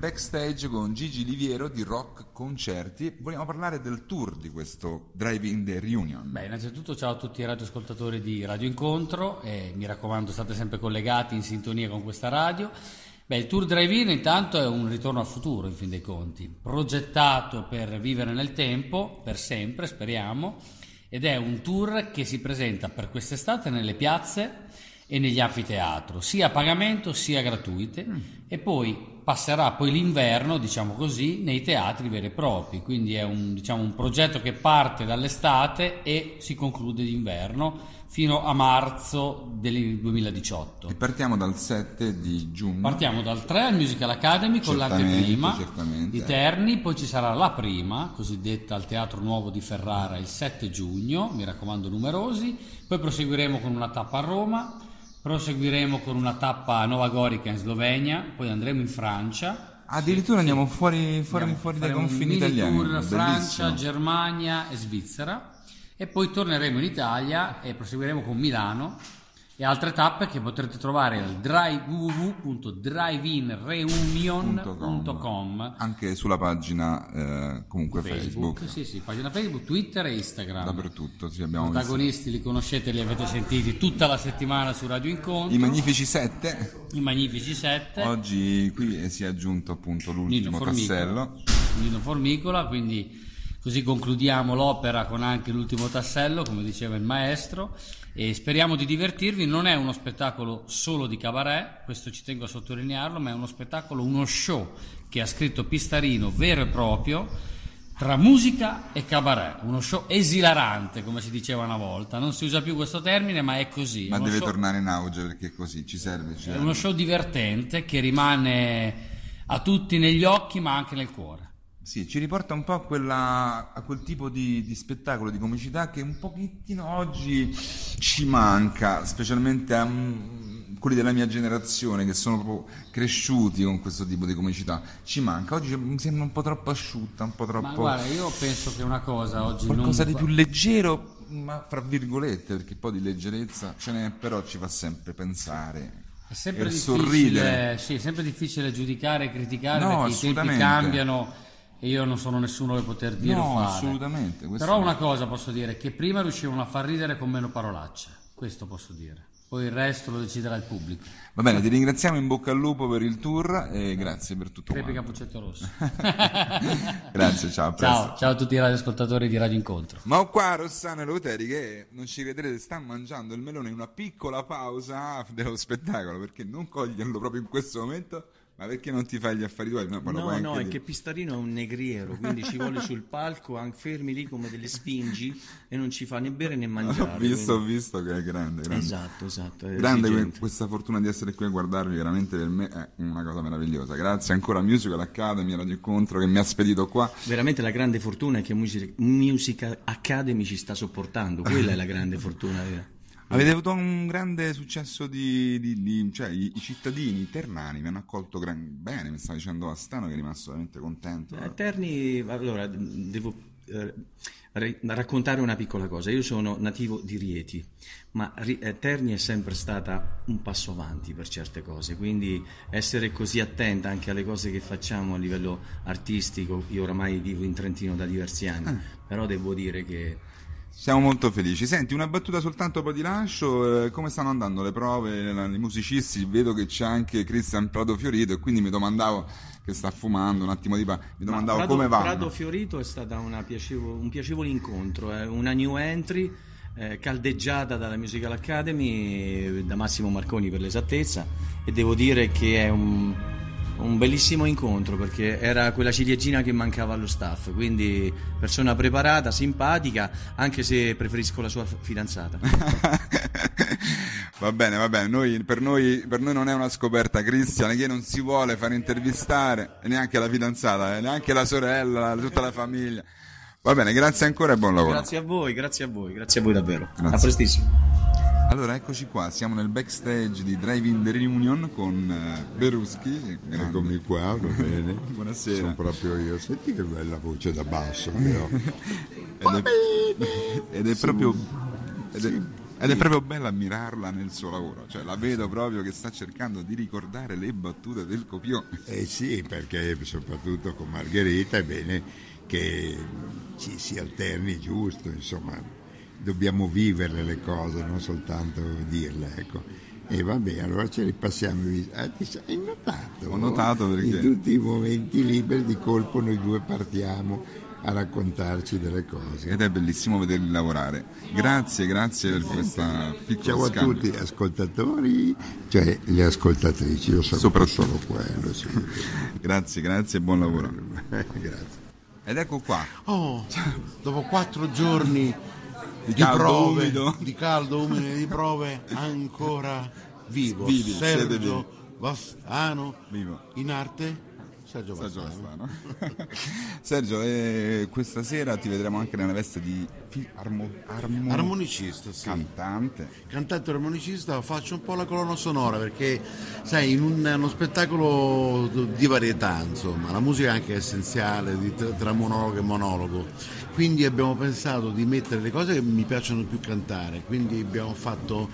backstage con Gigi Liviero di Rock Concerti. Vogliamo parlare del tour di questo Drive-In The Reunion. Beh, innanzitutto ciao a tutti i radioascoltatori di Radio Incontro e mi raccomando state sempre collegati in sintonia con questa radio. Beh, il tour Drive-In intanto è un ritorno al futuro in fin dei conti, progettato per vivere nel tempo, per sempre speriamo, ed è un tour che si presenta per quest'estate nelle piazze e negli anfiteatri, sia a pagamento sia gratuite, e poi passerà poi l'inverno, diciamo così, nei teatri veri e propri, quindi è un progetto che parte dall'estate e si conclude d'inverno fino a marzo del 2018. E partiamo dal 7 di giugno. Partiamo dal 3 al Musical Academy con l'anteprima di Terni, poi ci sarà la prima, cosiddetta al Teatro Nuovo di Ferrara il 7 giugno, mi raccomando numerosi, poi proseguiremo con una tappa a Roma, proseguiremo con una tappa a Nova Gorica in Slovenia, poi andremo in Francia. Addirittura andiamo fuori dai confini italiani. Tour Francia, Germania e Svizzera, e poi torneremo in Italia e proseguiremo con Milano e altre tappe che potrete trovare al www.driveinreunion.com, anche sulla pagina comunque Facebook. Sì, pagina Facebook, Twitter e Instagram. Dappertutto, sì, abbiamo i protagonisti li conoscete, li avete sentiti tutta la settimana su Radio Incontro. I Magnifici 7. Oggi qui si è aggiunto appunto l'ultimo tassello. Nino Formicola, quindi così concludiamo l'opera con anche l'ultimo tassello, come diceva il maestro, e speriamo di divertirvi. Non è uno spettacolo solo di cabaret, questo ci tengo a sottolinearlo, ma è uno spettacolo, uno show che ha scritto Pistarino vero e proprio, tra musica e cabaret, uno show esilarante, come si diceva una volta. Non si usa più questo termine, ma è così. Ma deve tornare in auge, perché così ci serve. È uno show divertente che rimane a tutti negli occhi, ma anche nel cuore. Sì, ci riporta un po' a quel tipo di spettacolo, di comicità che un pochettino oggi ci manca, specialmente a quelli della mia generazione che sono proprio cresciuti con questo tipo di comicità. Ci manca, oggi mi sembra un po' troppo asciutta, un po' troppo... Ma guarda, io penso che una cosa oggi qualcosa di più leggero, ma fra virgolette, perché poi di leggerezza ce n'è, però ci fa sempre pensare. È sempre sorridere. Sì, è sempre difficile giudicare e criticare, no, perché i tempi cambiano. E io non sono nessuno per poter dire o fare. Assolutamente. Però una cosa posso dire, che prima riuscivano a far ridere con meno parolacce, questo posso dire. Poi il resto lo deciderà il pubblico. Va bene, ti ringraziamo, in bocca al lupo per il tour e grazie per tutto. Crepi Cappuccetto Rosso. Grazie, ciao, a presto. Ciao a tutti i radioascoltatori di Radio Incontro. Ma qua Rossano e Loteri, che non ci crederete, sta mangiando il melone in una piccola pausa dello spettacolo, perché non coglierlo proprio in questo momento. Ma perché non ti fai gli affari tuoi? No, è che Pistarino è un negriero, quindi ci vuole sul palco, fermi lì come delle sfingi, e non ci fa né bere né mangiare. Ho visto che è grande. Esatto. Grande questa fortuna di essere qui a guardarvi, veramente per me è una cosa meravigliosa. Grazie ancora a Musical Academy, a Radio Incontro che mi ha spedito qua. Veramente la grande fortuna è che Musical Academy ci sta sopportando, quella è la grande fortuna vera. Avete avuto un grande successo cioè i cittadini ternani vi hanno accolto bene, mi sta dicendo Astano che è rimasto veramente contento. Terni, allora devo raccontare una piccola cosa. Io sono nativo di Rieti, ma Terni è sempre stata un passo avanti per certe cose, quindi essere così attenta anche alle cose che facciamo a livello artistico. Io oramai vivo in Trentino da diversi anni, però devo dire che siamo molto felici. Senti, una battuta soltanto, poi ti lascio. Come stanno andando le prove, i musicisti? Vedo che c'è anche Cristian Prado Fiorito, e quindi mi domandavo, che sta fumando un attimo mi domandavo come vanno. Prado Fiorito è stata un piacevole incontro, una new entry caldeggiata dalla Musical Academy, da Massimo Marconi per l'esattezza, e devo dire che è un bellissimo incontro, perché era quella ciliegina che mancava allo staff, quindi persona preparata, simpatica, anche se preferisco la sua fidanzata. Va bene, per noi non è una scoperta, Cristian, che non si vuole fare intervistare neanche la fidanzata, neanche la sorella, tutta la famiglia. Va bene, grazie ancora e buon lavoro. Grazie a voi davvero. Grazie. A prestissimo. Allora, eccoci qua, siamo nel backstage di Drive-In The Reunion con Beruschi. Eccomi qua, va bene. Buonasera. Sono proprio io. Senti che bella voce da basso, però. ed è proprio... Ed è proprio bello ammirarla nel suo lavoro, cioè la vedo proprio che sta cercando di ricordare le battute del copione. Eh sì, perché soprattutto con Margherita è bene che ci si alterni giusto, insomma, dobbiamo viverle le cose, non soltanto dirle, ecco. E vabbè, allora ce li passiamo. Hai notato? Ho notato perché in tutti i momenti liberi di colpo noi due partiamo a raccontarci delle cose. ed è bellissimo vederli lavorare. Grazie per questa piccola Ciao a tutti gli ascoltatori, cioè le ascoltatrici, io so solo quello. Sì. Grazie e buon lavoro. Grazie. Ed ecco qua, Oh, dopo 4 giorni di di caldo, prove, umido. di caldo, umido, di prove, ancora vivo. Vivi, siete vivi. Sergio Vastano, Vivo. in arte Sergio Sergio Vastano. Vastano. Sergio, questa sera ti vedremo anche nella veste di Armonicista, sì. Cantante armonicista, faccio un po' la colonna sonora perché, sai, in uno spettacolo di varietà, insomma, la musica è anche essenziale tra monologo e monologo. Quindi abbiamo pensato di mettere le cose che mi piacciono più cantare, quindi abbiamo fatto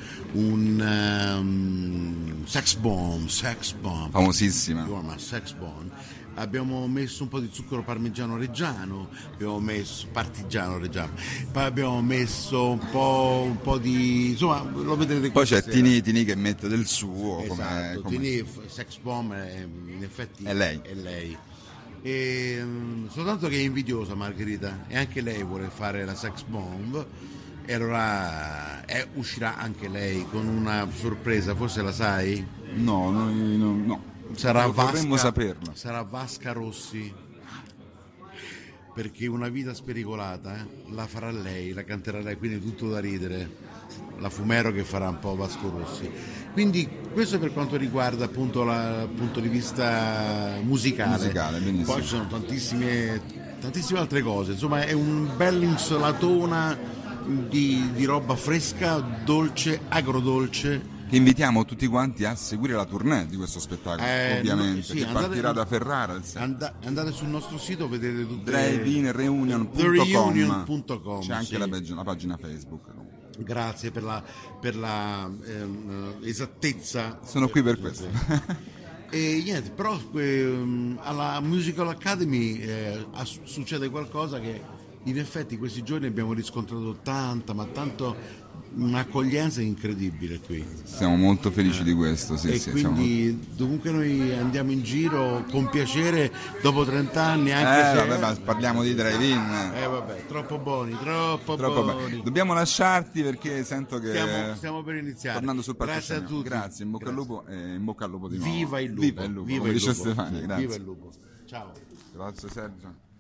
un sex bomb. famosissima. Sex bomb. Abbiamo messo un po' di zucchero parmigiano reggiano, abbiamo messo partigiano reggiano, poi abbiamo messo un po' di, insomma, lo vedrete Poi c'è questa sera. Tini che mette del suo. Esatto, come... Tini, sex bomb in effetti È lei. E, soltanto che è invidiosa Margherita e anche lei vuole fare la sex bomb e allora uscirà anche lei con una sorpresa, forse la sai? No. Sarà Vorremmo Vasca, saperla. sarà Vasca Rossi, perché una vita spericolata la farà lei, la canterà lei, quindi tutto da ridere. La Fumero che farà un po' Vasco Rossi. Quindi questo per quanto riguarda appunto il punto di vista musicale. Benissimo. Poi ci sono tantissime altre cose, insomma è un bel insalatona di roba fresca, dolce, agrodolce. Che invitiamo tutti quanti a seguire la tournée di questo spettacolo, ovviamente, sì, che partirà da Ferrara il 6. Andate sul nostro sito, vedete tutte drive-in-reunion.com. TheReunion.com, C'è anche sì. la pagina Facebook. Grazie per la esattezza. Sono qui per questo. E niente, però alla Musical Academy succede qualcosa che in effetti questi giorni abbiamo riscontrato un'accoglienza incredibile qui. Siamo molto felici di questo, sì, E quindi dovunque noi andiamo in giro con piacere dopo 30 anni anche se... ma parliamo di drive-in. Vabbè, troppo buoni. Bene. Dobbiamo lasciarti perché sento che stiamo per iniziare. tornando sul Grazie a palcoscenico. tutti. Grazie, in bocca al lupo e in bocca al lupo di nuovo. Viva il lupo. Viva il lupo, come dice Stefania, grazie. Viva il lupo. Ciao. Grazie Sergio.